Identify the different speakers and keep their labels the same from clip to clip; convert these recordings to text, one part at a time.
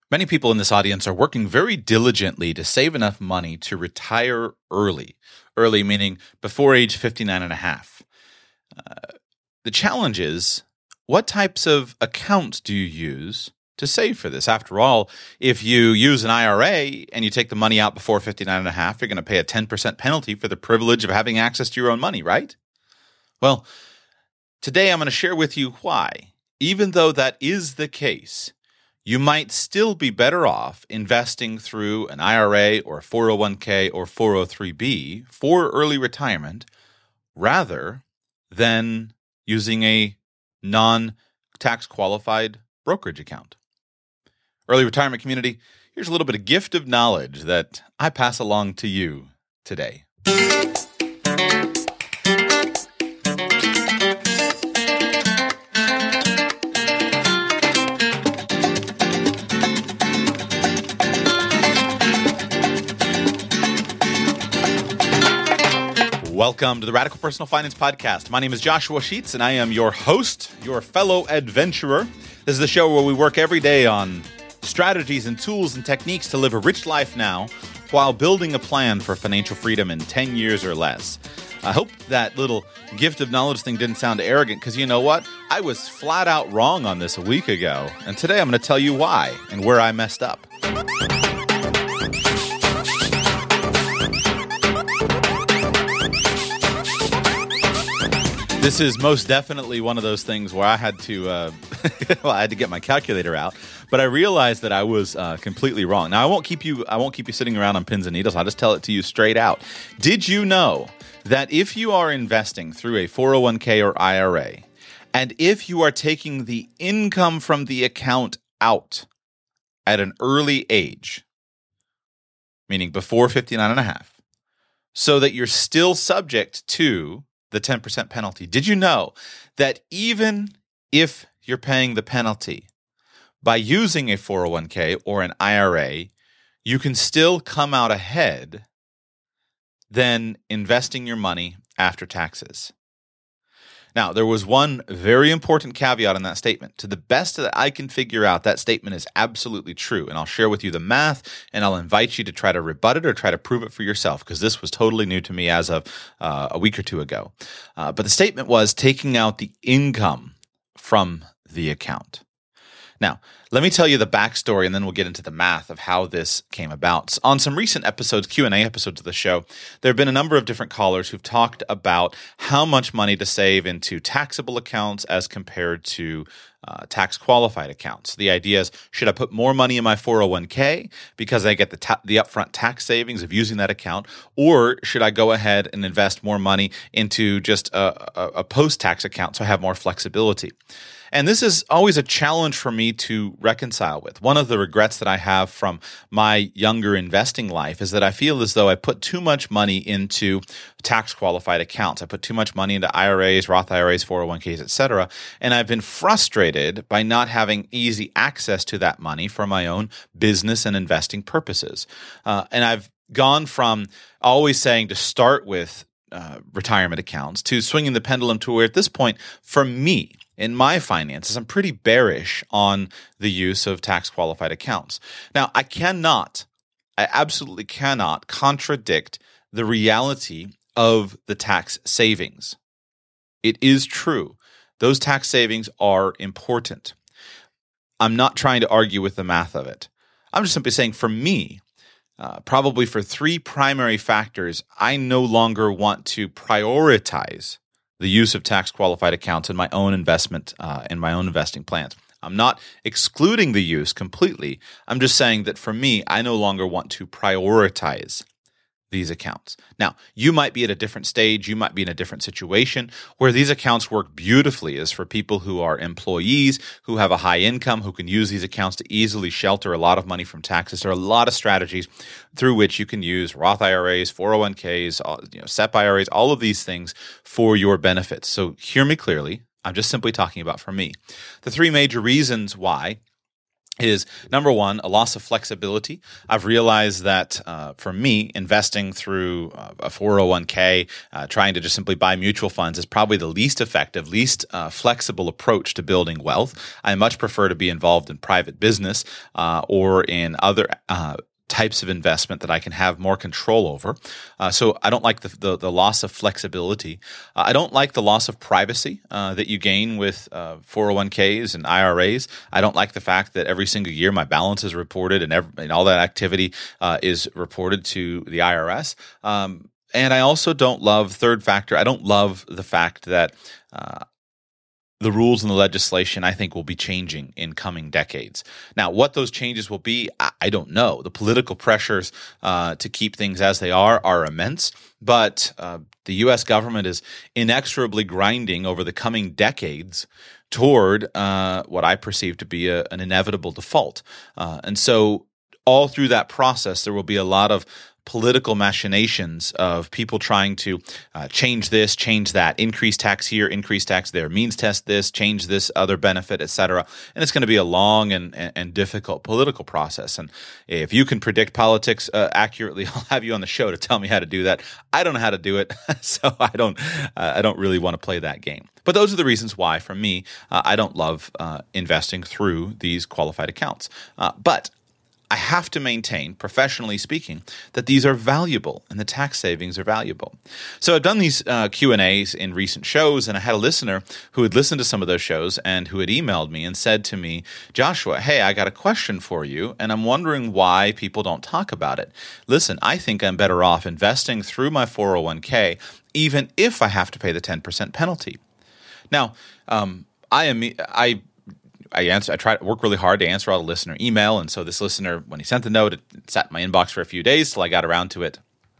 Speaker 1: Many people in this audience are working very diligently to save enough money to retire early. Early meaning before age 59 and a half. The challenge is, what types of accounts do you use to save for this? After all, if you use an IRA and you take the money out before 59 and a half, you're going to pay a 10% penalty for the privilege of having access to your own money, right? Well, today I'm going to share with you why, even though that is the case, you might still be better off investing through an IRA or a 401k or 403b for early retirement rather than using a non-tax qualified brokerage account. Early retirement community, here's a little bit of gift of knowledge that I pass along to you today. Welcome to the Radical Personal Finance Podcast. My name is Joshua Sheets, and I am your host, your fellow adventurer. This is the show where we work every day on strategies and tools and techniques to live a rich life now while building a plan for financial freedom in 10 years or less. I hope that little gift of knowledge thing didn't sound arrogant, because you know what? I was flat out wrong on this a week ago, and today I'm going to tell you why and where I messed up. This is most definitely one of those things where I had to, I had to get my calculator out, but I realized that I was completely wrong. Now I won't keep you sitting around on pins and needles. I'll just tell it to you straight out. Did you know that if you are investing through a 401k or IRA, and if you are taking the income from the account out at an early age, meaning before 59 and a half, so that you're still subject to the 10% penalty. Did you know that even if you're paying the penalty by using a 401k or an IRA, you can still come out ahead than investing your money after taxes? Now, there was one very important caveat in that statement. To the best that I can figure out, that statement is absolutely true. And I'll share with you the math, and I'll invite you to try to rebut it or try to prove it for yourself, because this was totally new to me as of a week or two ago. But the statement was taking out the income from the account. Now, let me tell you the backstory, and then we'll get into the math of how this came about. On some recent episodes, Q&A episodes of the show, there have been a number of different callers who've talked about how much money to save into taxable accounts as compared to tax-qualified accounts. The idea is, should I put more money in my 401k because I get the upfront tax savings of using that account, or should I go ahead and invest more money into just a post-tax account so I have more flexibility? And this is always a challenge for me to reconcile with. One of the regrets that I have from my younger investing life is that I feel as though I put too much money into tax-qualified accounts. I put too much money into IRAs, Roth IRAs, 401ks, etc., and I've been frustrated by not having easy access to that money for my own business and investing purposes. And I've gone from always saying to start with retirement accounts to swinging the pendulum to where at this point, for me, in my finances, I'm pretty bearish on the use of tax-qualified accounts. Now, I absolutely cannot contradict the reality of the tax savings. It is true. Those tax savings are important. I'm not trying to argue with the math of it. I'm just simply saying, for me, probably for three primary factors, I no longer want to prioritize the use of tax-qualified accounts in my own investment, in my own investing plans. I'm not excluding the use completely. I'm just saying that for me, I no longer want to prioritize these accounts. Now, you might be at a different stage. You might be in a different situation where these accounts work beautifully as for people who are employees, who have a high income, who can use these accounts to easily shelter a lot of money from taxes. There are a lot of strategies through which you can use Roth IRAs, 401ks, SEP IRAs, all of these things for your benefits. So hear me clearly. I'm just simply talking about for me. The three major reasons why is number one, a loss of flexibility. I've realized that for me, investing through a 401k, trying to just simply buy mutual funds is probably the least effective, least flexible approach to building wealth. I much prefer to be involved in private business or in other types of investment that I can have more control over. So I don't like the loss of flexibility. I don't like the loss of privacy that you gain with 401ks and IRAs. I don't like the fact that every single year my balance is reported and all that activity is reported to the IRS. And I also don't love, third factor, I don't love the fact that the rules and the legislation, I think, will be changing in coming decades. Now, what those changes will be, I don't know. The political pressures to keep things as they are immense, but the U.S. government is inexorably grinding over the coming decades toward what I perceive to be an inevitable default. And so all through that process, there will be a lot of political machinations of people trying to change this, change that, increase tax here, increase tax there, means test this, change this other benefit, etc. And it's going to be a long and difficult political process. And if you can predict politics accurately, I'll have you on the show to tell me how to do that. I don't know how to do it, so I don't really want to play that game. But those are the reasons why, for me, I don't love investing through these qualified accounts. But I have to maintain, professionally speaking, that these are valuable and the tax savings are valuable. So I've done these Q&As in recent shows, and I had a listener who had listened to some of those shows and who had emailed me and said to me, Joshua, hey, I got a question for you, and I'm wondering why people don't talk about it. Listen, I think I'm better off investing through my 401k, even if I have to pay the 10% penalty. Now, I try to work really hard to answer all the listener email, and so this listener, when he sent the note, it sat in my inbox for a few days till I got around to it.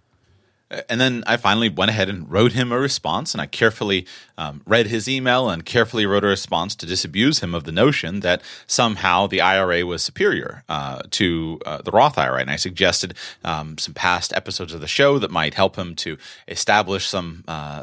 Speaker 1: And then I finally went ahead and wrote him a response, and I carefully read his email and carefully wrote a response to disabuse him of the notion that somehow the IRA was superior to the Roth IRA. And I suggested some past episodes of the show that might help him to establish some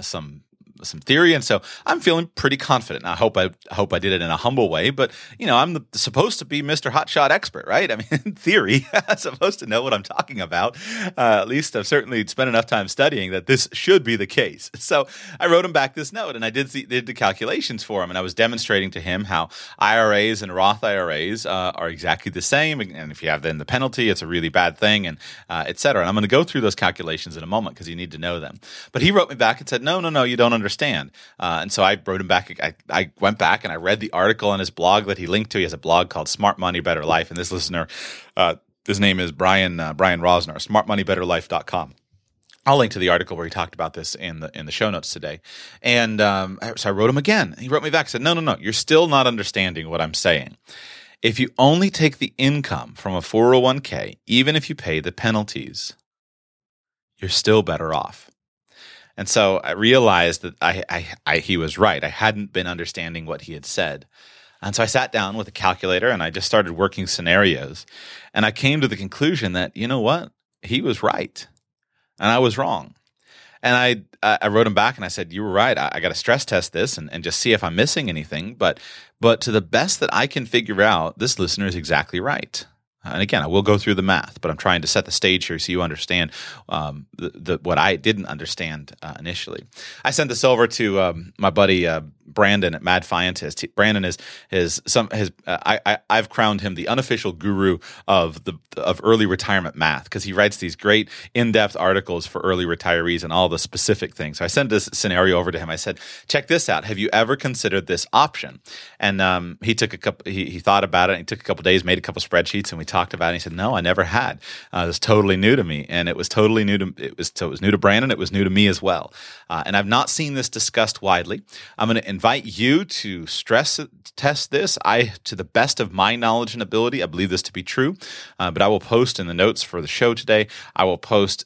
Speaker 1: theory, and so I'm feeling pretty confident. Now, I hope I did it in a humble way, but I'm supposed to be Mr. Hotshot expert, right? I mean, in theory, I'm supposed to know what I'm talking about. At least I've certainly spent enough time studying that this should be the case. So I wrote him back this note, and I did the calculations for him, and I was demonstrating to him how IRAs and Roth IRAs are exactly the same, and if you have then the penalty, it's a really bad thing, and et cetera. And I'm going to go through those calculations in a moment because you need to know them. But he wrote me back and said, no, you don't understand. And so I wrote him back. I went back and I read the article on his blog that he linked to. He has a blog called Smart Money, Better Life. And this listener, his name is Brian Rosner, smartmoneybetterlife.com. I'll link to the article where he talked about this in the show notes today. And so I wrote him again. He wrote me back and said, no, you're still not understanding what I'm saying. If you only take the income from a 401k, even if you pay the penalties, you're still better off. And so I realized that he was right. I hadn't been understanding what he had said. And so I sat down with a calculator and I just started working scenarios. And I came to the conclusion that, you know what? He was right. And I was wrong. And I wrote him back and I said, you were right. I got to stress test this and just see if I'm missing anything. But to the best that I can figure out, this listener is exactly right. And again, I will go through the math, but I'm trying to set the stage here so you understand what I didn't understand initially. I sent this over to my buddy Brandon at Mad Fientist. Brandon I've crowned him the unofficial guru of early retirement math because he writes these great in-depth articles for early retirees and all the specific things. So I sent this scenario over to him. I said, "Check this out. Have you ever considered this option?" And he took he thought about it. And he took a couple days, made a couple spreadsheets, and we talked about it. And he said, "No, I never had. It was totally new to me, and it was totally new to it was new to Brandon. It was new to me as well. And I've not seen this discussed widely. I'm going to invite you to stress test this. To the best of my knowledge and ability, I believe this to be true. But I will post in the notes for the show today. I will post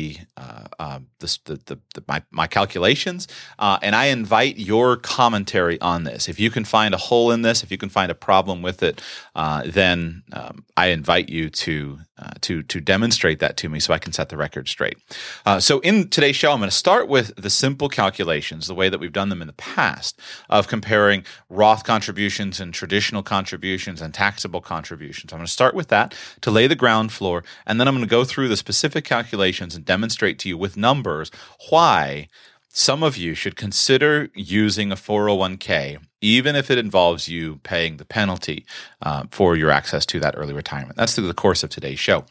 Speaker 1: my calculations, and I invite your commentary on this. If you can find a hole in this, if you can find a problem with it, then I invite you to demonstrate that to me so I can set the record straight. So in today's show, I'm going to start with the simple calculations, the way that we've done them in the past, of comparing Roth contributions and traditional contributions and taxable contributions. I'm going to start with that to lay the ground floor, and then I'm going to go through the specific calculations and demonstrate to you with numbers why some of you should consider using a 401k, even if it involves you paying the penalty for your access to that early retirement. That's through the course of today's show.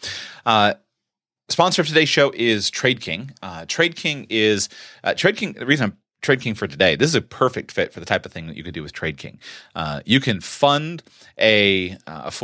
Speaker 1: Sponsor of today's show is TradeKing. TradeKing is TradeKing. The reason I'm TradeKing for today, this is a perfect fit for the type of thing that you could do with TradeKing. You can fund a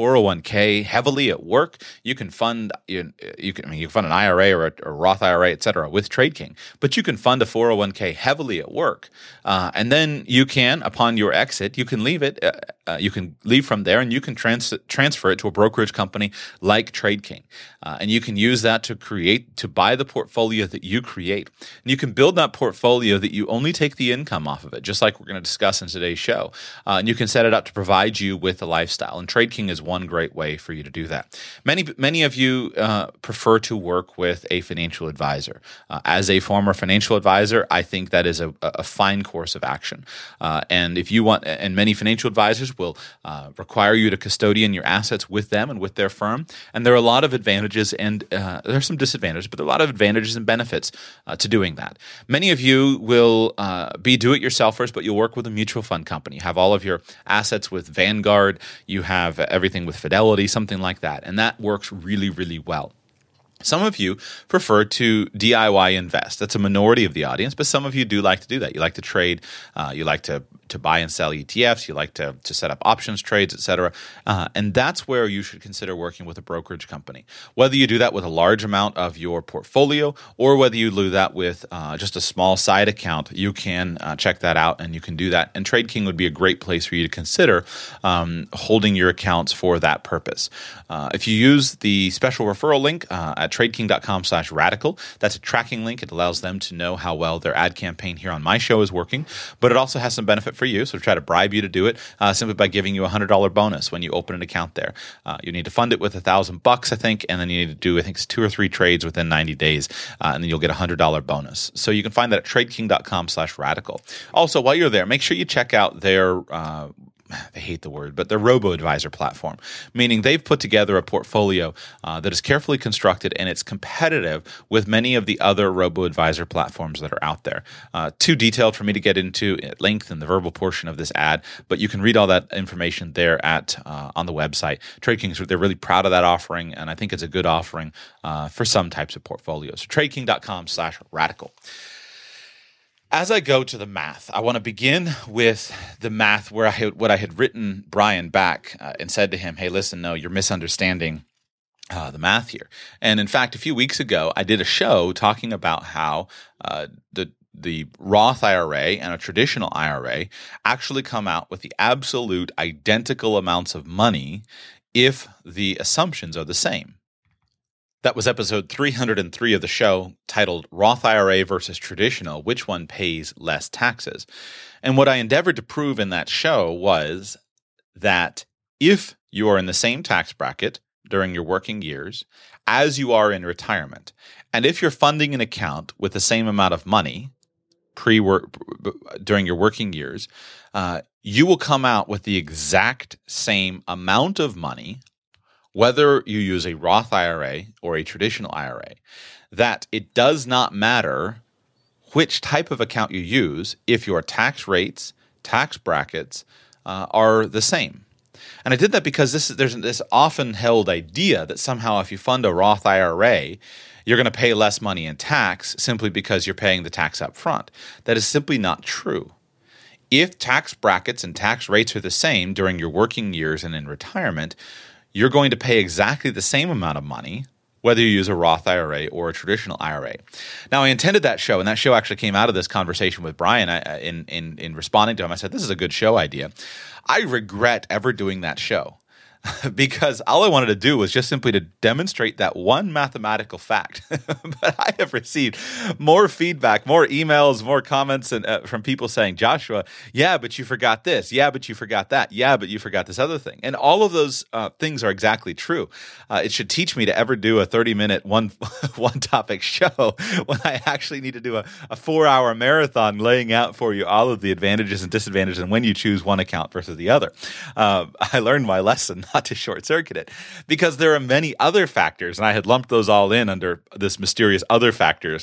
Speaker 1: 401k heavily at work. You can fund you can fund an IRA or a Roth IRA, et cetera, with TradeKing. But you can fund a 401k heavily at work, and then you can, upon your exit, you can leave it. You can leave from there, and you can transfer it to a brokerage company like TradeKing, and you can use that to buy the portfolio that you create. And you can build that portfolio that you only take the income off of it, just like we're going to discuss in today's show. And you can set it up to provide you with a lifestyle. And TradeKing is one great way for you to do that. Many of you prefer to work with a financial advisor. As a former financial advisor, I think that is a fine course of action. And if you want, and many financial advisors will require you to custodian your assets with them and with their firm. And there are a lot of advantages, and there are some disadvantages, but there are a lot of advantages and benefits to doing that. Many of you will be do-it-yourselfers, but you'll work with a mutual fund company. You have all of your assets with Vanguard. You have everything with Fidelity, something like that. And that works really, really well. Some of you prefer to DIY invest. That's a minority of the audience, but some of you do like to do that. You like to trade. You like to buy and sell ETFs. You like to set up options trades, et cetera. And that's where you should consider working with a brokerage company. Whether you do that with a large amount of your portfolio or whether you do that with just a small side account, you can check that out and you can do that. And TradeKing would be a great place for you to consider holding your accounts for that purpose. If you use the special referral link at tradeking.com/radical, that's a tracking link. It allows them to know how well their ad campaign here on my show is working, but it also has some benefit for you. So try to bribe you to do it simply by giving you a $100 bonus when you open an account there. You need to fund it with $1,000, I think, and then you need to do, I think, 2 or 3 trades within 90 days, and then you'll get a $100 bonus. So you can find that at tradeking.com/radical. Also, while you're there, make sure you check out their I hate the word, but their robo-advisor platform, meaning they've put together a portfolio that is carefully constructed and it's competitive with many of the other robo-advisor platforms that are out there. Too detailed for me to get into at length in the verbal portion of this ad, but you can read all that information there on the website. TradeKing, they're really proud of that offering, and I think it's a good offering for some types of portfolios. So tradeking.com/radical. As I go to the math, I want to begin with the math where I had written Brian back and said to him, hey, listen, no, you're misunderstanding the math here. And in fact, a few weeks ago, I did a show talking about how the Roth IRA and a traditional IRA actually come out with the absolute identical amounts of money if the assumptions are the same. That was episode 303 of the show, titled Roth IRA versus Traditional, Which One Pays Less Taxes? And what I endeavored to prove in that show was that if you are in the same tax bracket during your working years as you are in retirement, and if you're funding an account with the same amount of money during your working years, you will come out with the exact same amount of money, whether you use a Roth IRA or a traditional IRA, that it does not matter which type of account you use if your tax rates, tax brackets are the same. And I did that because there's this often held idea that somehow if you fund a Roth IRA, you're going to pay less money in tax simply because you're paying the tax up front. That is simply not true. If tax brackets and tax rates are the same during your working years and in retirement, you're going to pay exactly the same amount of money, whether you use a Roth IRA or a traditional IRA. Now, I intended that show, and that show actually came out of this conversation with Brian. In responding to him, I said, this is a good show idea. I regret ever doing that show. because all I wanted to do was just simply to demonstrate that one mathematical fact. But I have received more feedback, more emails, more comments from people saying, Joshua, yeah, but you forgot this. Yeah, but you forgot that. Yeah, but you forgot this other thing. And all of those things are exactly true. It should teach me to ever do a 30-minute one topic show when I actually need to do a 4-hour marathon laying out for you all of the advantages and disadvantages and when you choose one account versus the other. I learned my lesson not to short circuit it, because there are many other factors, and I had lumped those all in under this mysterious other factors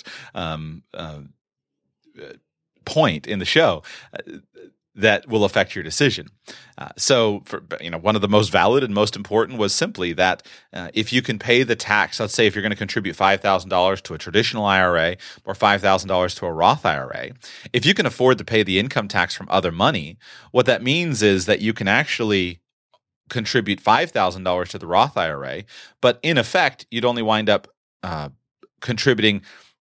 Speaker 1: point in the show that will affect your decision. So, one of the most valid and most important was simply that if you can pay the tax, let's say if you're going to contribute $5,000 to a traditional IRA or $5,000 to a Roth IRA, if you can afford to pay the income tax from other money, what that means is that you can actually contribute $5,000 to the Roth IRA, but in effect, you'd only wind up contributing.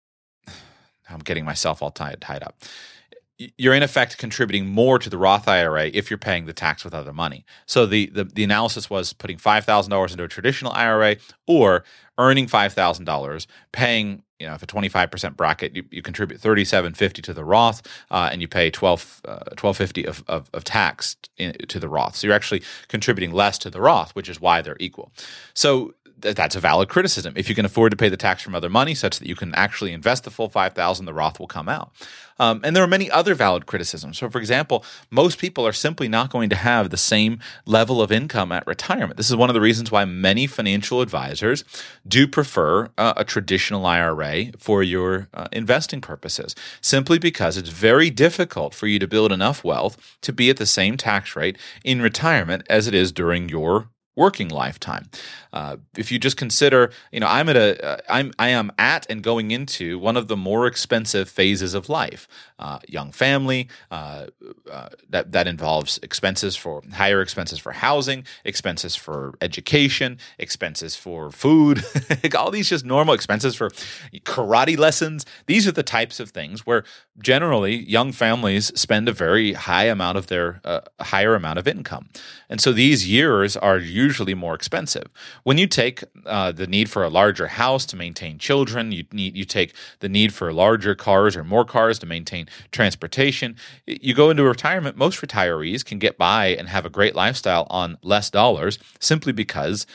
Speaker 1: I'm getting myself all tied up. You're in effect contributing more to the Roth IRA if you're paying the tax with other money. So the analysis was putting $5,000 into a traditional IRA or earning $5,000, paying, if a 25% bracket, you contribute $3,750 to the Roth, and you pay $1,250 of tax to the Roth. So you're actually contributing less to the Roth, which is why they're equal. So that's a valid criticism. If you can afford to pay the tax from other money such that you can actually invest the full $5,000, the Roth will come out. And there are many other valid criticisms. So, for example, most people are simply not going to have the same level of income at retirement. This is one of the reasons why many financial advisors do prefer a traditional IRA for your investing purposes, simply because it's very difficult for you to build enough wealth to be at the same tax rate in retirement as it is during your working lifetime. If you just consider, I am at and going into one of the more expensive phases of life. Young family, that involves higher expenses for housing, expenses for education, expenses for food, all these just normal expenses for karate lessons. These are the types of things where generally young families spend a very high amount of their higher amount of income. And so these years are usually more expensive. When you take the need for a larger house to maintain children, you take the need for larger cars or more cars to maintain transportation. You go into retirement, most retirees can get by and have a great lifestyle on less dollars simply because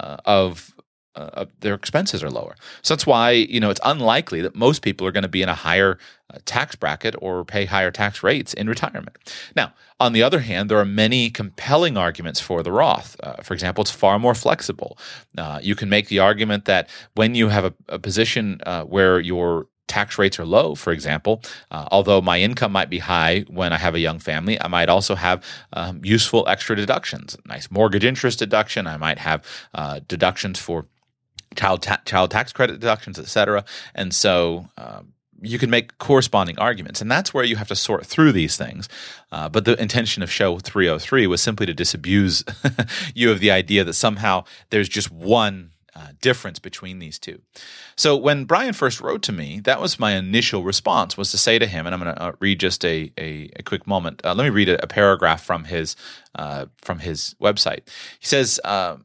Speaker 1: their expenses are lower. So that's why, it's unlikely that most people are going to be in a higher tax bracket or pay higher tax rates in retirement. Now, on the other hand, there are many compelling arguments for the Roth. For example, it's far more flexible. You can make the argument that when you have a position where your tax rates are low, for example, although my income might be high when I have a young family, I might also have useful extra deductions, nice mortgage interest deduction. I might have deductions for child tax credit deductions, et cetera. And so you can make corresponding arguments. And that's where you have to sort through these things. But the intention of Show 303 was simply to disabuse you of the idea that somehow there's just one difference between these two. So when Brian first wrote to me, that was my initial response, was to say to him, and I'm going to read just a quick moment. Let me read a paragraph from his website. He says,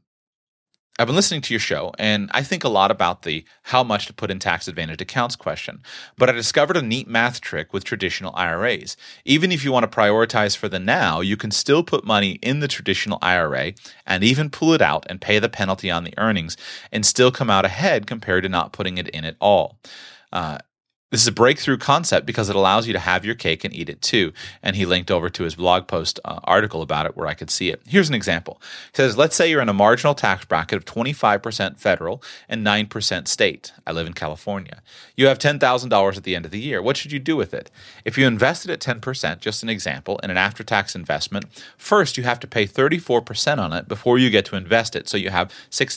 Speaker 1: I've been listening to your show, and I think a lot about the how much to put in tax-advantaged accounts question, but I discovered a neat math trick with traditional IRAs. Even if you want to prioritize for the now, you can still put money in the traditional IRA and even pull it out and pay the penalty on the earnings and still come out ahead compared to not putting it in at all. This is a breakthrough concept because it allows you to have your cake and eat it too. And he linked over to his blog post article about it where I could see it. Here's an example. He says, let's say you're in a marginal tax bracket of 25% federal and 9% state. I live in California. You have $10,000 at the end of the year. What should you do with it? If you invested at 10%, just an example, in an after-tax investment, first you have to pay 34% on it before you get to invest it. So you have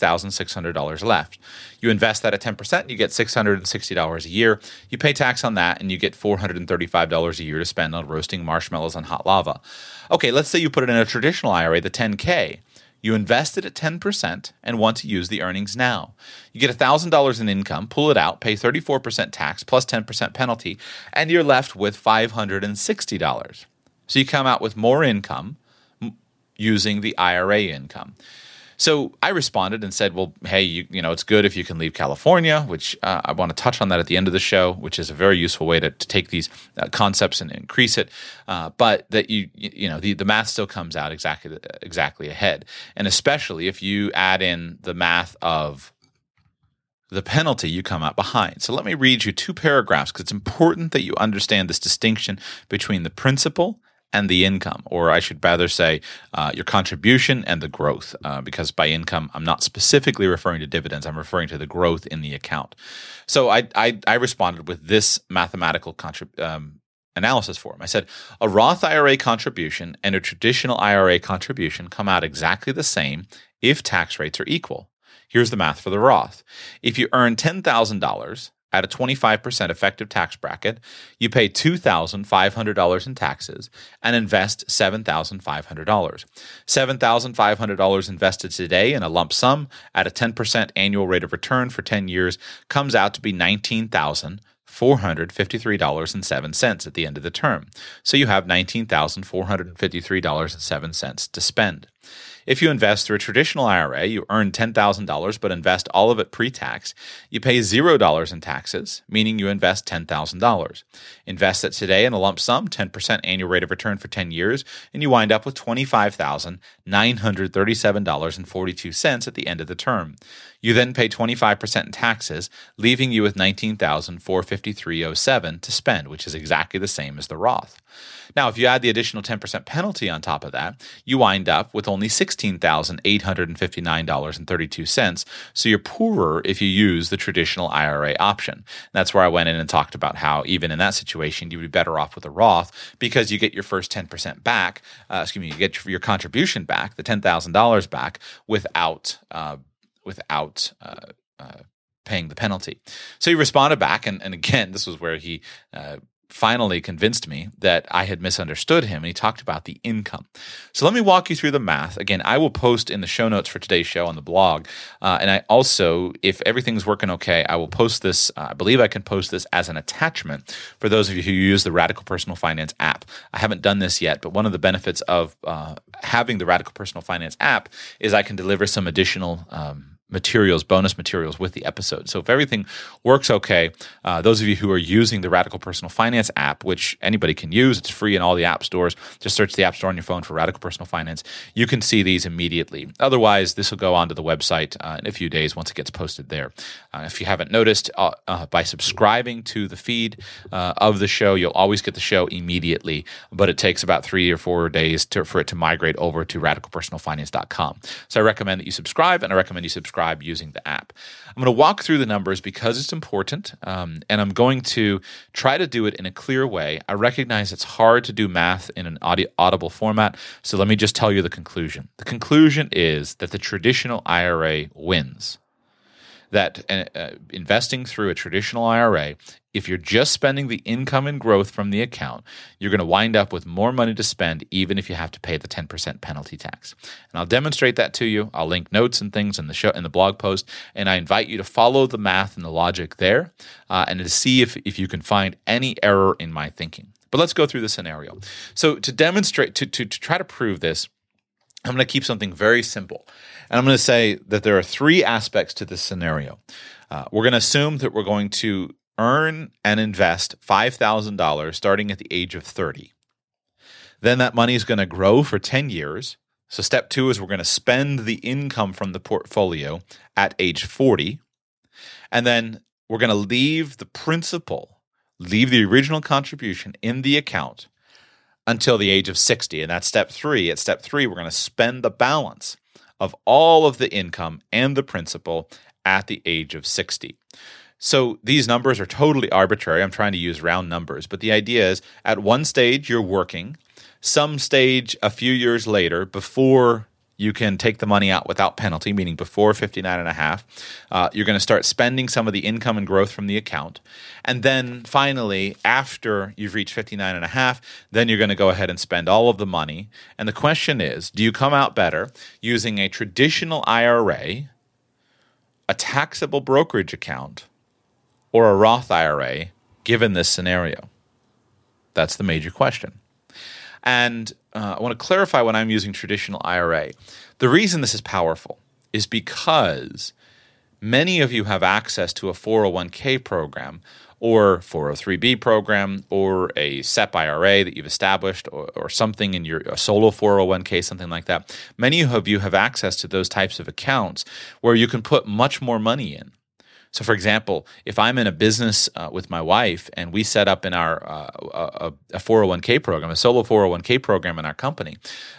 Speaker 1: $6,600 left. You invest that at 10%, you get $660 a year. You pay tax on that, and you get $435 a year to spend on roasting marshmallows on hot lava. Okay, let's say you put it in a traditional IRA, the 10K. You invest it at 10% and want to use the earnings now. You get $1,000 in income, pull it out, pay 34% tax plus 10% penalty, and you're left with $560. So you come out with more income using the IRA income. So I responded and said, well, hey, it's good if you can leave California, which I want to touch on that at the end of the show, which is a very useful way to take these concepts and increase it. But that the math still comes out exactly ahead. And especially if you add in the math of the penalty, you come out behind. So let me read you 2 paragraphs because it's important that you understand this distinction between the principal and the income, or I should rather say your contribution and the growth, because by income, I'm not specifically referring to dividends. I'm referring to the growth in the account. So I responded with this mathematical analysis for him. I said, a Roth IRA contribution and a traditional IRA contribution come out exactly the same if tax rates are equal. Here's the math for the Roth. If you earn $10,000 at a 25% effective tax bracket, you pay $2,500 in taxes and invest $7,500. $7,500 invested today in a lump sum at a 10% annual rate of return for 10 years comes out to be $19,453.07 at the end of the term. So you have $19,453.07 to spend. If you invest through a traditional IRA, you earn $10,000 but invest all of it pre-tax, you pay $0 in taxes, meaning you invest $10,000. Invest it today in a lump sum, 10% annual rate of return for 10 years, and you wind up with $25,937.42 at the end of the term. You then pay 25% in taxes, leaving you with $19,453.07 to spend, which is exactly the same as the Roth. Now, if you add the additional 10% penalty on top of that, you wind up with only $16,859.32, so you're poorer if you use the traditional IRA option. That's where I went in and talked about how even in that situation, you'd be better off with a Roth because you get your first 10% back, you get your contribution back, the $10,000 back, without paying the penalty. So he responded back, and again, this was where he finally convinced me that I had misunderstood him, and he talked about the income. So let me walk you through the math. Again, I will post in the show notes for today's show on the blog, and I also, if everything's working okay, I will post this, I believe I can post this as an attachment for those of you who use the Radical Personal Finance app. I haven't done this yet, but one of the benefits of having the Radical Personal Finance app is I can deliver some additional bonus materials with the episode. So if everything works okay, those of you who are using the Radical Personal Finance app, which anybody can use, it's free in all the app stores. Just search the app store on your phone for Radical Personal Finance. You can see these immediately. Otherwise, this will go onto the website in a few days once it gets posted there. If you haven't noticed, by subscribing to the feed of the show, you'll always get the show immediately, but it takes about 3 or 4 days for it to migrate over to radicalpersonalfinance.com. So I recommend that you subscribe, and I recommend you subscribe using the app. I'm going to walk through the numbers because it's important, and I'm going to try to do it in a clear way. I recognize it's hard to do math in an audible format, so let me just tell you the conclusion. The conclusion is that the traditional IRA wins. That investing through a traditional IRA, if you're just spending the income and growth from the account, you're going to wind up with more money to spend even if you have to pay the 10% penalty tax. And I'll demonstrate that to you. I'll link notes and things in the blog post, and I invite you to follow the math and the logic there and to see if you can find any error in my thinking. But let's go through the scenario. So to demonstrate, to try to prove this, I'm going to keep something very simple. And I'm going to say that there are 3 aspects to this scenario. We're going to assume that we're going to earn and invest $5,000 starting at the age of 30. Then that money is going to grow for 10 years. So step 2 is we're going to spend the income from the portfolio at age 40. And then we're going to leave the original contribution in the account until the age of 60. And that's step 3. At step 3, we're going to spend the balance of all of the income and the principal at the age of 60. So these numbers are totally arbitrary. I'm trying to use round numbers. But the idea is at one stage, you're working. Some stage a few years later, before you can take the money out without penalty, meaning before 59 and a half, you're going to start spending some of the income and growth from the account. And then finally, after you've reached 59 and a half, then you're going to go ahead and spend all of the money. And the question is, do you come out better using a traditional IRA, a taxable brokerage account, or a Roth IRA, given this scenario? That's the major question. And I want to clarify when I'm using traditional IRA. The reason this is powerful is because many of you have access to a 401k program or 403b program or a SEP IRA that you've established or something in a solo 401k, something like that. Many of you have access to those types of accounts where you can put much more money in. So, for example, if I'm in a business with my wife and we set up in our a 401k program, a solo 401k program in our company,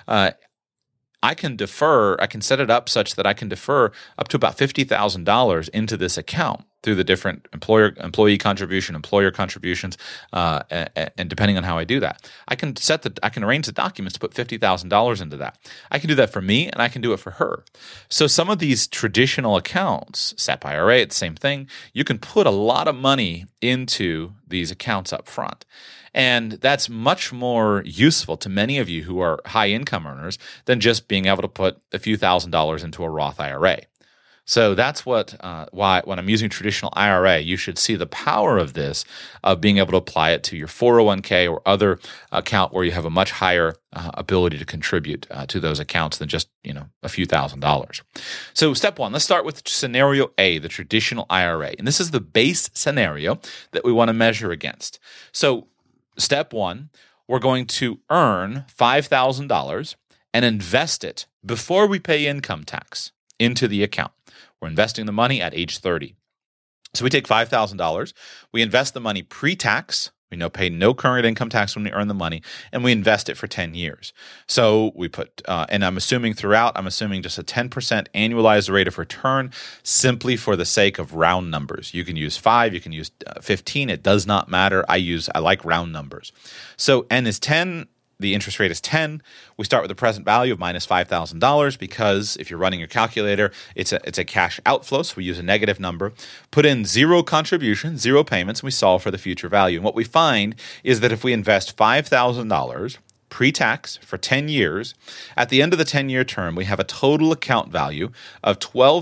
Speaker 1: I can set it up such that I can defer up to about $50,000 into this account through the different employee contribution, employer contributions, and depending on how I do that. I can arrange the documents to put $50,000 into that. I can do that for me and I can do it for her. So some of these traditional accounts, SEP IRA, it's the same thing. You can put a lot of money into these accounts up front. And that's much more useful to many of you who are high income earners than just being able to put a few $1,000s into a Roth IRA. So that's why when I'm using traditional IRA, you should see the power of this, of being able to apply it to your 401k or other account where you have a much higher ability to contribute to those accounts than just a few $1,000s. So step one, let's start with scenario A, the traditional IRA. And this is the base scenario that we want to measure against. So step one, we're going to earn $5,000 and invest it before we pay income tax into the account. We're investing the money at age 30. So we take $5,000, we invest the money pre-tax, we pay no current income tax when we earn the money, and we invest it for 10 years. So we put, and I'm assuming just a 10% annualized rate of return simply for the sake of round numbers. You can use 5, you can use 15, it does not matter. I like round numbers. So N is 10. The interest rate is 10. We start with the present value of minus $5,000 because if you're running your calculator, it's a cash outflow, so we use a negative number. Put in 0 contribution, 0 payments, and we solve for the future value. And what we find is that if we invest $5,000 pre-tax for 10 years, at the end of the 10-year term, we have a total account value of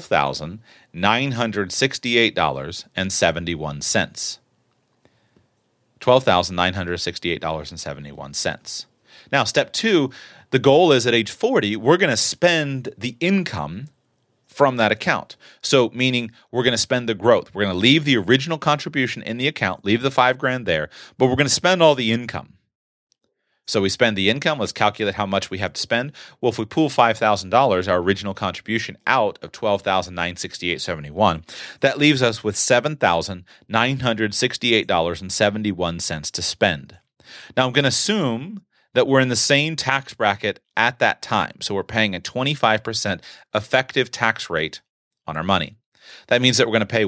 Speaker 1: $12,968.71. $12,968.71. Now, step 2, the goal is at age 40, we're going to spend the income from that account. So meaning we're going to spend the growth. We're going to leave the original contribution in the account, leave the $5,000 there, but we're going to spend all the income. So we spend the income. Let's calculate how much we have to spend. Well, if we pull $5,000, our original contribution out of $12,968.71, that leaves us with $7,968.71 to spend. Now, I'm going to assume that we're in the same tax bracket at that time. So we're paying a 25% effective tax rate on our money. That means that we're going to pay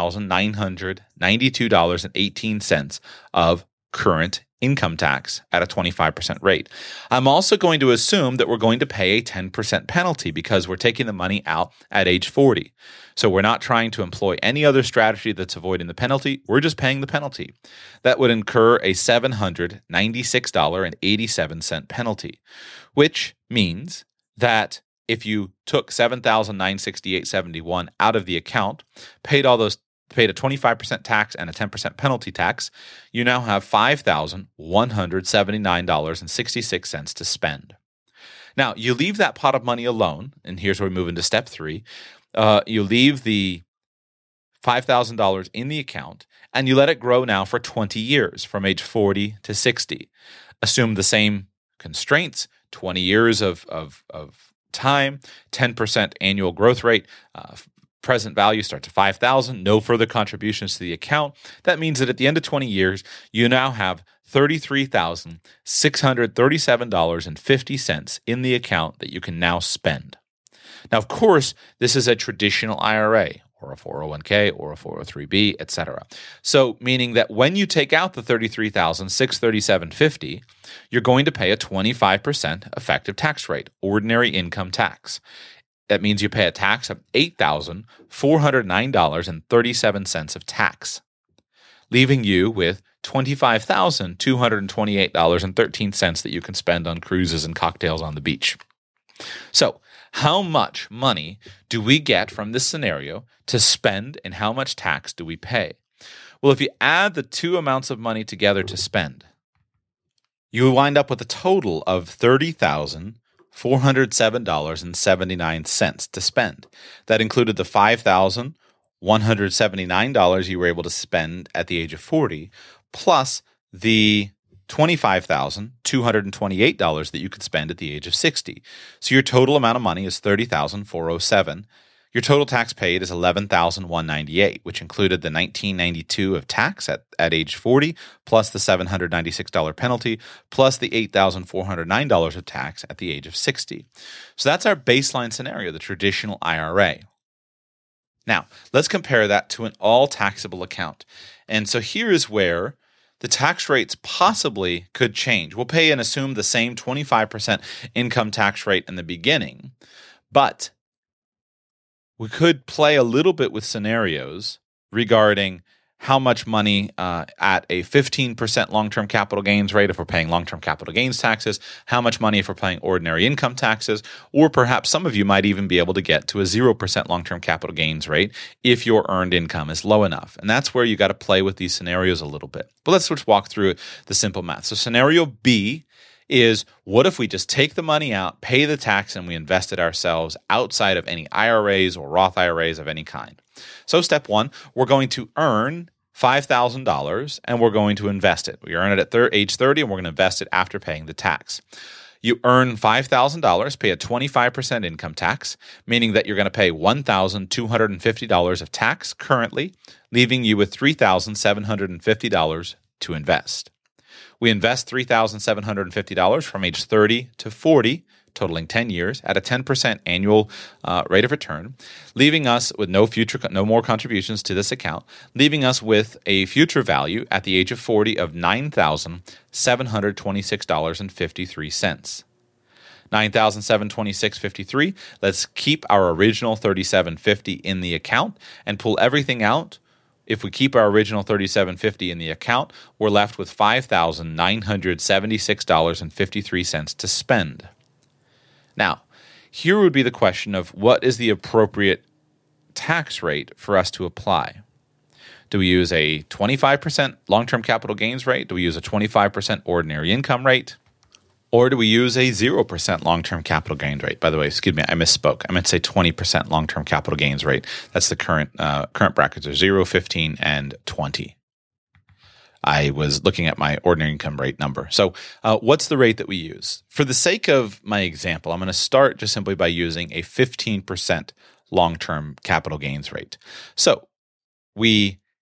Speaker 1: $1,992.18 of current income tax at a 25% rate. I'm also going to assume that we're going to pay a 10% penalty because we're taking the money out at age 40. So we're not trying to employ any other strategy that's avoiding the penalty. We're just paying the penalty. That would incur a $796.87 penalty, which means that if you took $7,968.71 out of the account, paid a 25% tax and a 10% penalty tax, you now have $5,179.66 to spend. Now, you leave that pot of money alone, and here's where we move into step 3. You leave the $5,000 in the account, and you let it grow now for 20 years, from age 40 to 60. Assume the same constraints, 20 years of time, 10% annual growth rate, present value starts at $5,000, no further contributions to the account. That means that at the end of 20 years, you now have $33,637.50 in the account that you can now spend. Now, of course, this is a traditional IRA or a 401k or a 403b, etc. So meaning that when you take out the $33,637.50, you're going to pay a 25% effective tax rate, ordinary income tax. That means you pay a tax of $8,409.37 of tax, leaving you with $25,228.13 that you can spend on cruises and cocktails on the beach. So, how much money do we get from this scenario to spend, and how much tax do we pay? Well, if you add the two amounts of money together to spend, you wind up with a total of $30,409.37 $407.79 to spend. That included the $5,179 you were able to spend at the age of 40, plus the $25,228 that you could spend at the age of 60. So your total amount of money is $30,407. Your total tax paid is $11,198, which included the $1,992 of tax at age 40, plus the $796 penalty, plus the $8,409 of tax at the age of 60. So that's our baseline scenario, the traditional IRA. Now, let's compare that to an all-taxable account. And so here is where the tax rates possibly could change. We'll pay and assume the same 25% income tax rate in the beginning, but we could play a little bit with scenarios regarding how much money at a 15% long-term capital gains rate if we're paying long-term capital gains taxes, how much money if we're paying ordinary income taxes, or perhaps some of you might even be able to get to a 0% long-term capital gains rate if your earned income is low enough. And that's where you got to play with these scenarios a little bit. But let's just walk through the simple math. So scenario B is, what if we just take the money out, pay the tax, and we invest it ourselves outside of any IRAs or Roth IRAs of any kind? So step one, we're going to earn $5,000 and we're going to invest it. We earn it at age 30 and we're going to invest it after paying the tax. You earn $5,000, pay a 25% income tax, meaning that you're going to pay $1,250 of tax currently, leaving you with $3,750 to invest. We invest $3,750 from age 30 to 40, totaling 10 years, at a 10% annual rate of return, leaving us with no more contributions to this account, leaving us with a future value at the age of 40 of $9,726.53. $9,726.53. Let's keep our original $3,750 in the account and pull everything out. If we keep our original $3,750 in the account, we're left with $5,976.53 to spend. Now, here would be the question of what is the appropriate tax rate for us to apply? Do we use a 25% long-term capital gains rate? Do we use a 25% ordinary income rate? Or do we use a 0% long-term capital gains rate? By the way, excuse me, I misspoke. I meant to say 20% long-term capital gains rate. That's the current brackets are 0, 15, and 20. I was looking at my ordinary income rate number. So what's the rate that we use? For the sake of my example, I'm going to start just simply by using a 15% long-term capital gains rate. So we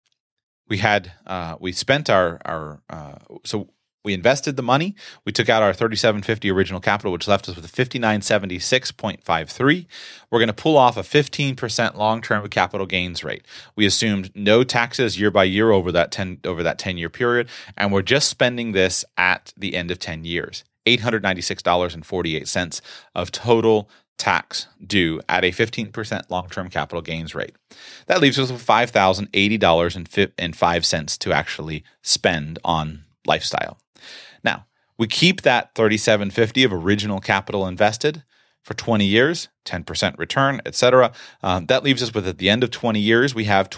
Speaker 1: invested the money. We took out our $3,750 original capital, which left us with a $5,976.53. We're going to pull off a 15% long-term capital gains rate. We assumed no taxes year by year over that 10-year period, and we're just spending this at the end of 10 years. $896.48 of total tax due at a 15% long-term capital gains rate. That leaves us with $5,080.05 to actually spend on lifestyle. Now, we keep that $3,750 of original capital invested for 20 years, 10% return, etc. That leaves us with, at the end of 20 years, we have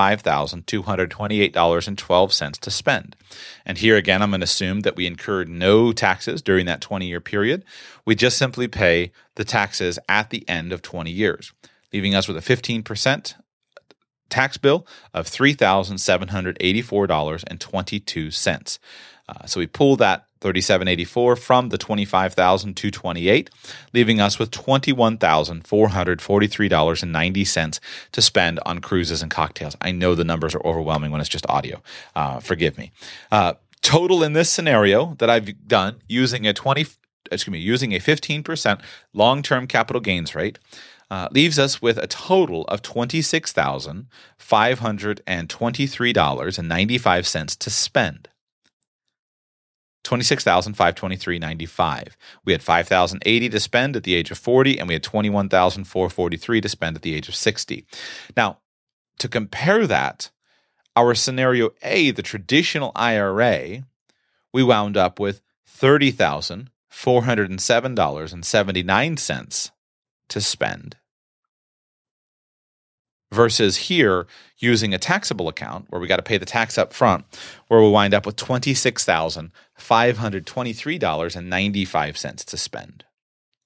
Speaker 1: $25,228.12 to spend. And here again, I'm going to assume that we incurred no taxes during that 20-year period. We just simply pay the taxes at the end of 20 years, leaving us with a 15% tax bill of $3,784.22. So we pull that $3,784 from the $25,228, leaving us with $21,443.90 to spend on cruises and cocktails. I know the numbers are overwhelming when it's just audio. Forgive me. Total in this scenario that I've done using a 15% long-term capital gains rate leaves us with a total of $26,523.95 to spend. $26,523.95. We had $5,080 to spend at the age of 40, and we had $21,443 to spend at the age of 60. Now, to compare that, our scenario A, the traditional IRA, we wound up with $30,407.79 to spend. Versus here, using a taxable account where we got to pay the tax up front, where we wind up with $26,523.95 to spend.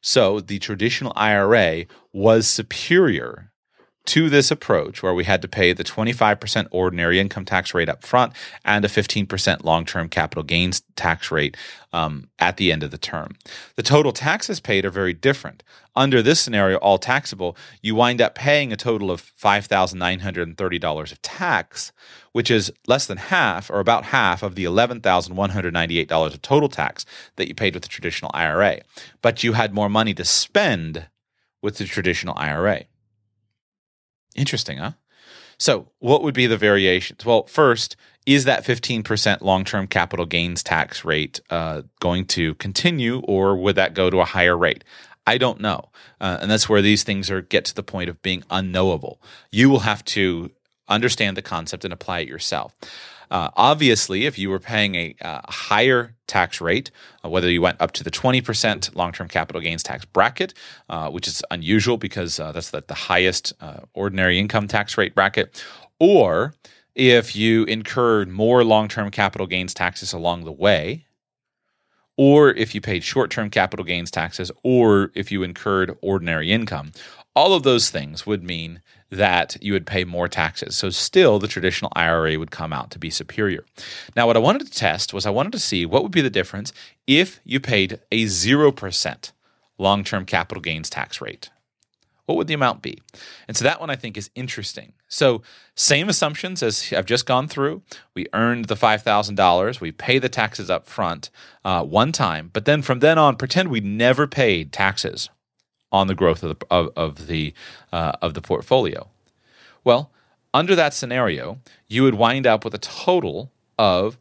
Speaker 1: So the traditional IRA was superior to this approach where we had to pay the 25% ordinary income tax rate up front and a 15% long-term capital gains tax rate at the end of the term. The total taxes paid are very different. Under this scenario, all taxable, you wind up paying a total of $5,930 of tax, which is less than half or about half of the $11,198 of total tax that you paid with the traditional IRA. But you had more money to spend with the traditional IRA. Interesting, huh? So what would be the variations? Well, first, is that 15% long-term capital gains tax rate going to continue, or would that go to a higher rate? I don't know. And that's where these things get to the point of being unknowable. You will have to understand the concept and apply it yourself. Obviously, if you were paying a higher tax rate, whether you went up to the 20% long-term capital gains tax bracket, which is unusual because that's the highest ordinary income tax rate bracket, or if you incurred more long-term capital gains taxes along the way, or if you paid short-term capital gains taxes, or if you incurred ordinary income, all of those things would mean that you would pay more taxes. So still, the traditional IRA would come out to be superior. Now, what I wanted to test was I wanted to see what would be the difference if you paid a 0% long-term capital gains tax rate. What would the amount be? And so that one I think is interesting. So same assumptions as I've just gone through. We earned the $5,000. We pay the taxes up front one time, but then from then on, pretend we never paid taxes on the growth of the portfolio. Well, under that scenario, you would wind up with a total of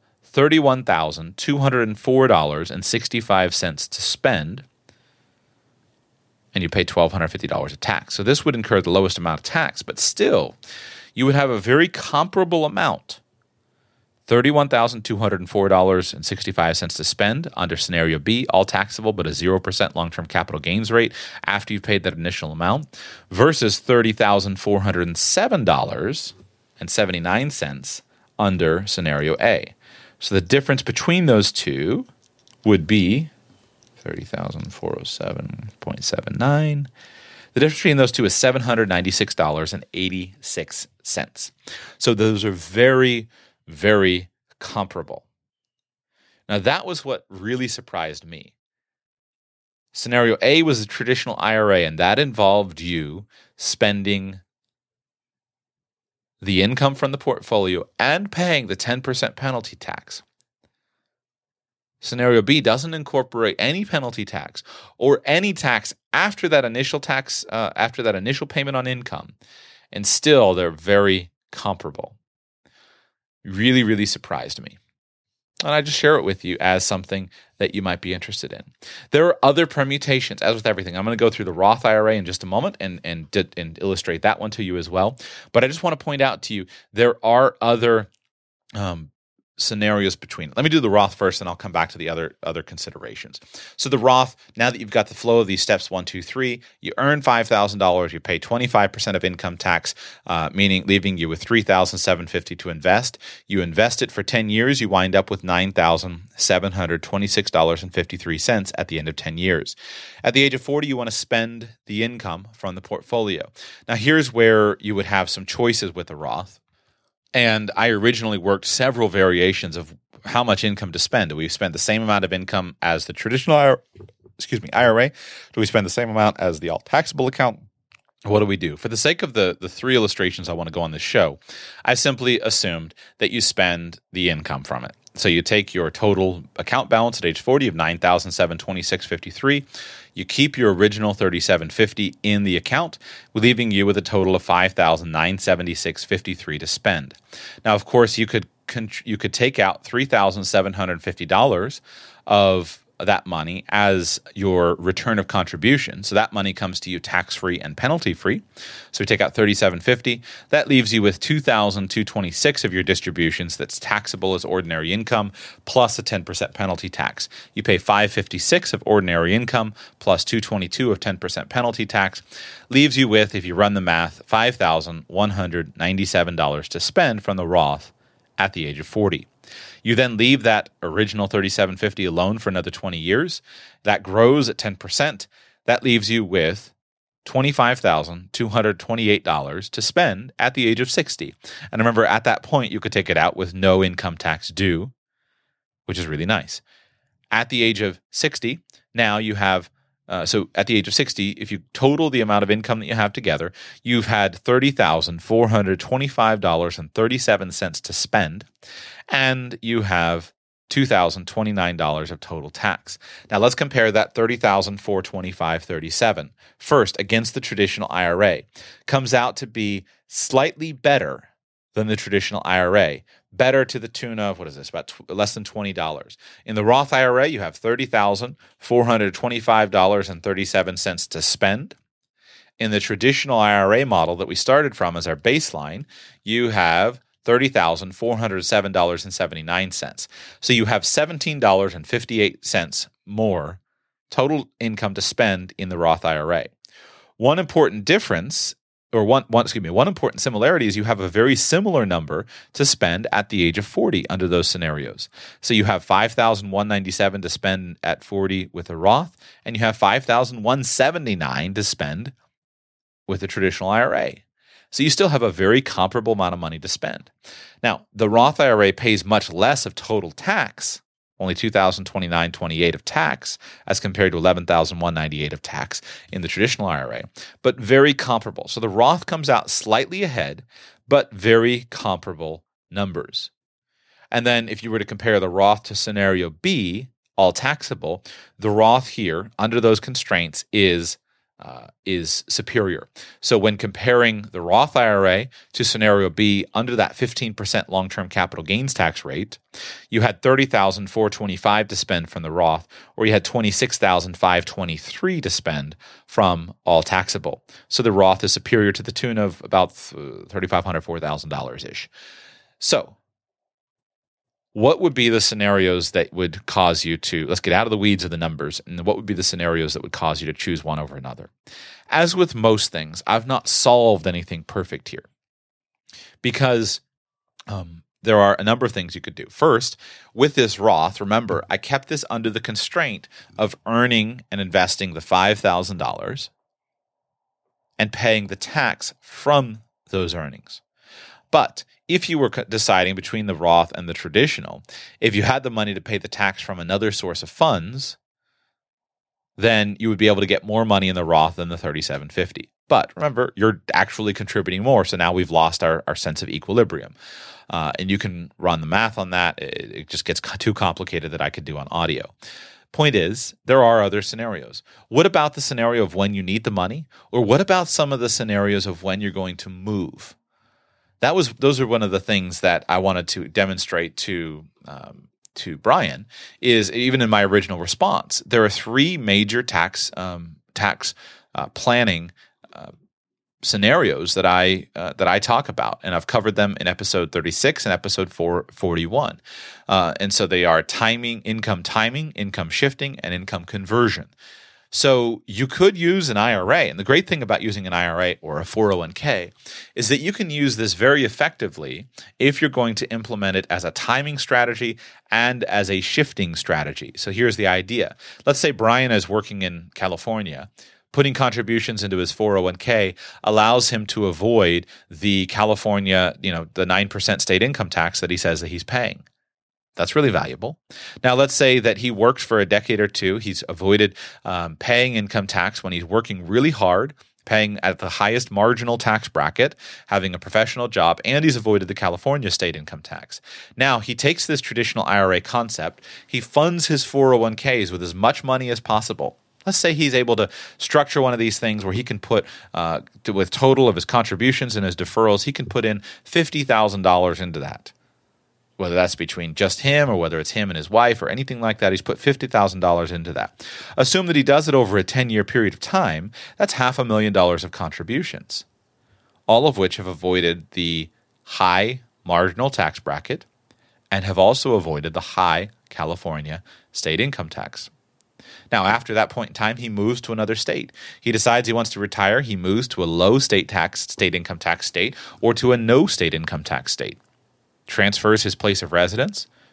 Speaker 1: $31,204.65 to spend, and you pay $1,250 of tax. So this would incur the lowest amount of tax, but still, you would have a very comparable amount, $31,204.65 to spend under scenario B, all taxable but a 0% long-term capital gains rate after you've paid that initial amount, versus $30,407.79 under scenario A. So the difference between those two would be $30,407.79. The difference between those two is $796.86. So those are very, very comparable. Now, that was what really surprised me. Scenario A was a traditional IRA, and that involved you spending the income from the portfolio and paying the 10% penalty tax. Scenario B doesn't incorporate any penalty tax or any tax after that initial payment on income, and still they're very comparable. Really, really surprised me. And I just share it with you as something that you might be interested in. There are other permutations, as with everything. I'm going to go through the Roth IRA in just a moment and illustrate that one to you as well. But I just want to point out to you, there are other scenarios between it. Let me do the Roth first, and I'll come back to the other considerations. So the Roth, now that you've got the flow of these steps 1, 2, 3, you earn $5,000, you pay 25% of income tax, meaning leaving you with $3,750 to invest. You invest it for 10 years, you wind up with $9,726.53 at the end of 10 years. At the age of 40, you want to spend the income from the portfolio. Now here's where you would have some choices with the Roth. And I originally worked several variations of how much income to spend. Do we spend the same amount of income as the traditional IRA? Do we spend the same amount as the all-taxable account? What do we do? For the sake of the three illustrations I want to go on this show, I simply assumed that you spend the income from it. So you take your total account balance at age 40 of $9,726.53. You keep your original $3,750 in the account, leaving you with a total of $5,976.53 to spend. Now, of course, you could take out $3,750 of that money as your return of contribution. So that money comes to you tax-free and penalty-free. So we take out $3,750. That leaves you with $2,226 of your distributions that's taxable as ordinary income plus a 10% penalty tax. You pay $556 of ordinary income plus $222 of 10% penalty tax. Leaves you with, if you run the math, $5,197 to spend from the Roth at the age of 40. You then leave that original $3,750 alone for another 20 years. That grows at 10%, That leaves you with $25,228 to spend at the age of 60. And remember, at that point, you could take it out with no income tax due, which is really nice. At the age of 60, now you have, so at the age of 60, if you total the amount of income that you have together, you've had $30,425.37 to spend, and you have $2,029 of total tax. Now let's compare that $30,425.37 first against the traditional IRA. Comes out to be slightly better than the traditional IRA. Better to the tune of, what is this, about less than $20. In the Roth IRA, you have $30,425.37 to spend. In the traditional IRA model that we started from as our baseline, you have $30,407.79. So you have $17.58 more total income to spend in the Roth IRA. One important difference, or one important similarity is you have a very similar number to spend at the age of 40 under those scenarios. So you have $5,197 to spend at 40 with a Roth, and you have $5,179 to spend with a traditional IRA. So you still have a very comparable amount of money to spend. Now, the Roth IRA pays much less of total tax, only $2,029.28 of tax, as compared to $11,198 of tax in the traditional IRA, but very comparable. So the Roth comes out slightly ahead, but very comparable numbers. And then if you were to compare the Roth to scenario B, all taxable, the Roth here, under those constraints, is superior. So when comparing the Roth IRA to scenario B under that 15% long-term capital gains tax rate, you had $30,425 to spend from the Roth, or you had $26,523 to spend from all taxable. So the Roth is superior to the tune of about $3,500, $4,000-ish. So what would be the scenarios that would cause you to, let's get out of the weeds of the numbers, and what would be the scenarios that would cause you to choose one over another? As with most things, I've not solved anything perfect here because there are a number of things you could do. First, with this Roth, remember, I kept this under the constraint of earning and investing the $5,000 and paying the tax from those earnings. But if you were deciding between the Roth and the traditional, if you had the money to pay the tax from another source of funds, then you would be able to get more money in the Roth than the $3,750. But remember, you're actually contributing more, so now we've lost our sense of equilibrium. And you can run the math on that. It just gets too complicated that I could do on audio. Point is, there are other scenarios. What about the scenario of when you need the money? Or what about some of the scenarios of when you're going to move? Those are one of the things that I wanted to demonstrate to Brian. Is even in my original response, there are three major tax planning scenarios that I talk about, and I've covered them in episode 36 and episode 441. And so they are income timing, income shifting, and income conversion. So you could use an IRA, and the great thing about using an IRA or a 401k is that you can use this very effectively if you're going to implement it as a timing strategy and as a shifting strategy. So here's the idea. Let's say Brian is working in California. Putting contributions into his 401k allows him to avoid the California, the 9% state income tax that he says that he's paying. That's really valuable. Now, let's say that he worked for a decade or two. He's avoided paying income tax when he's working really hard, paying at the highest marginal tax bracket, having a professional job, and he's avoided the California state income tax. Now, he takes this traditional IRA concept. He funds his 401ks with as much money as possible. Let's say he's able to structure one of these things where he can put, with total of his contributions and his deferrals, he can put in $50,000 into that. Whether that's between just him or whether it's him and his wife or anything like that, he's put $50,000 into that. Assume that he does it over a 10-year period of time, that's $500,000 of contributions, all of which have avoided the high marginal tax bracket and have also avoided the high California state income tax. Now, after that point in time, he moves to another state. He decides he wants to retire. He moves to a low state income tax state or to a no state income tax state. Transfers his place of residence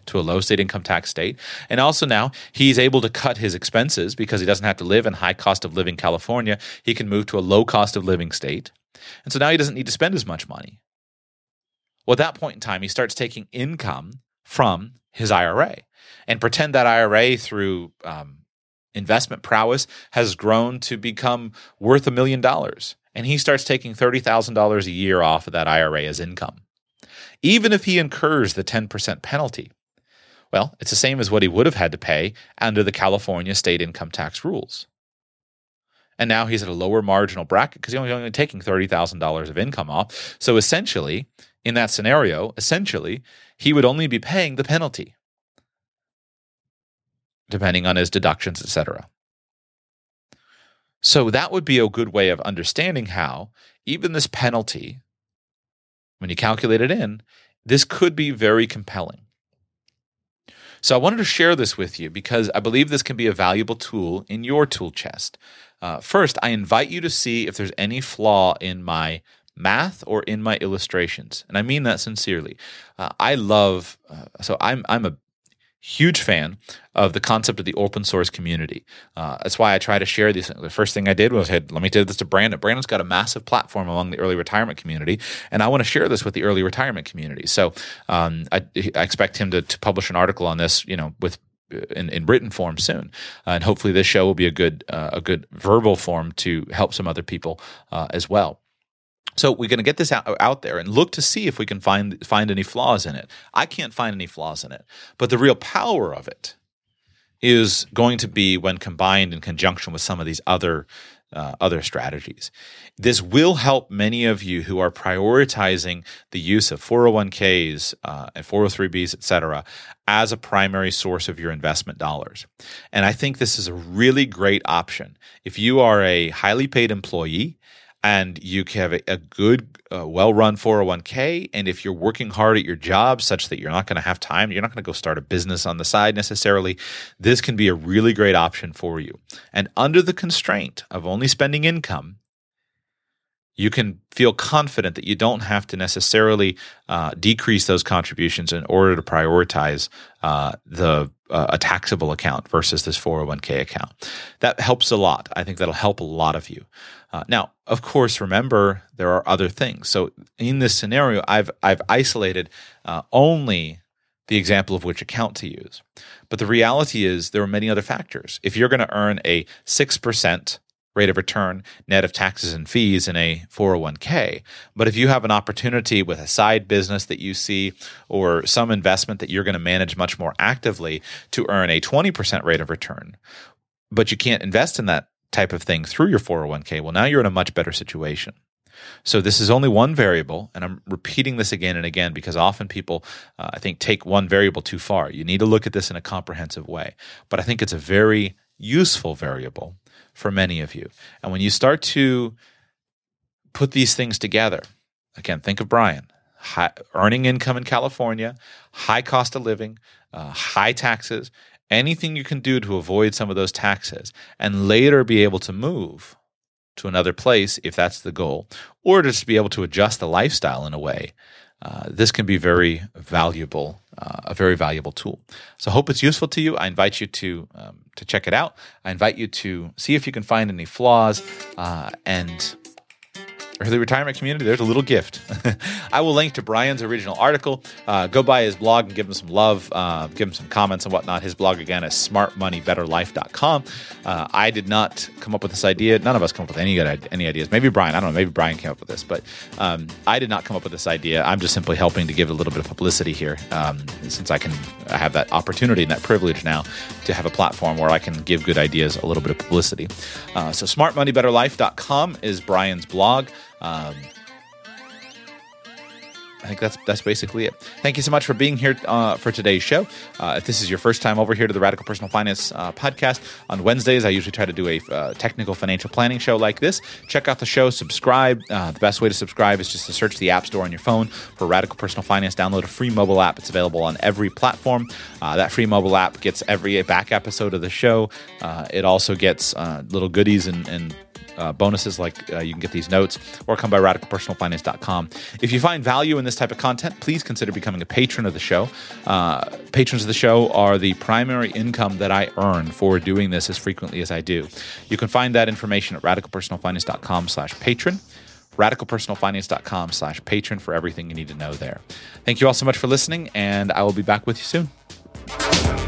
Speaker 1: to a low state income tax state. And also now he's able to cut his expenses because he doesn't have to live in high cost of living California. He can move to a low cost of living state. And so now he doesn't need to spend as much money. Well, at that point in time, he starts taking income from his IRA and pretend that IRA through investment prowess has grown to become worth $1 million. And he starts taking $30,000 a year off of that IRA as income. Even if he incurs the 10% penalty, well, it's the same as what he would have had to pay under the California state income tax rules. And now he's at a lower marginal bracket because he's only taking $30,000 of income off. So essentially, in that scenario, he would only be paying the penalty, depending on his deductions, etc. So that would be a good way of understanding how even this penalty, when you calculate it in, this could be very compelling. So I wanted to share this with you because I believe this can be a valuable tool in your tool chest. First, I invite you to see if there's any flaw in my math or in my illustrations. And I mean that sincerely. I'm a huge fan of the concept of the open source community. That's why I try to share these things. The first thing I did was, let me do this to Brandon. Brandon's got a massive platform among the early retirement community, and I want to share this with the early retirement community. So I expect him to publish an article on this, in written form soon, and hopefully this show will be a good verbal form to help some other people as well. So we're going to get this out there and look to see if we can find any flaws in it. I can't find any flaws in it, but the real power of it is going to be when combined in conjunction with some of these other strategies. This will help many of you who are prioritizing the use of 401ks and 403bs, etc., as a primary source of your investment dollars. And I think this is a really great option. If you are a highly paid employee and you have a good, well-run 401k, and if you're working hard at your job such that you're not going to have time, you're not going to go start a business on the side necessarily, this can be a really great option for you. And under the constraint of only spending income, you can feel confident that you don't have to necessarily decrease those contributions in order to prioritize a taxable account versus this 401k account. That helps a lot. I think that'll help a lot of you. Now, of course, remember there are other things. So in this scenario, I've isolated only the example of which account to use. But the reality is there are many other factors. If you're going to earn a 6% rate of return net of taxes and fees in a 401k, but if you have an opportunity with a side business that you see or some investment that you're going to manage much more actively to earn a 20% rate of return, but you can't invest in that type of thing through your 401k, well, now you're in a much better situation. So this is only one variable, and I'm repeating this again and again because often people, I think, take one variable too far. You need to look at this in a comprehensive way. But I think it's a very useful variable for many of you. And when you start to put these things together, again, think of Brian, earning income in California, high cost of living, high taxes, anything you can do to avoid some of those taxes and later be able to move to another place if that's the goal, or just be able to adjust the lifestyle in a way, this can be very valuable, a very valuable tool. So I hope it's useful to you. I invite you to check it out. I invite you to see if you can find any flaws and early retirement community, there's a little gift. I will link to Brian's original article. Go by his blog and give him some love, give him some comments and whatnot. His blog, again, is smartmoneybetterlife.com. I did not come up with this idea. None of us come up with any ideas. Maybe Brian. I don't know. Maybe Brian came up with this. But I did not come up with this idea. I'm just simply helping to give a little bit of publicity here since I have that opportunity and that privilege now to have a platform where I can give good ideas a little bit of publicity. So smartmoneybetterlife.com is Brian's blog. I think that's basically it. Thank you so much for being here for today's show. If this is your first time over here to the Radical Personal Finance podcast, on Wednesdays I usually try to do a technical financial planning show like this. Check out the show, subscribe. The best way to subscribe is just to search the App Store on your phone for Radical Personal Finance. Download a free mobile app. It's available on every platform. That free mobile app gets every back episode of the show. It also gets little goodies and bonuses like you can get these notes, or come by radicalpersonalfinance.com. If you find value in this type of content, please consider becoming a patron of the show. Patrons of the show are the primary income that I earn for doing this as frequently as I do. You can find that information at radicalpersonalfinance.com/patron. radicalpersonalfinance.com/patron for everything you need to know there. Thank you all so much for listening, and I will be back with you soon.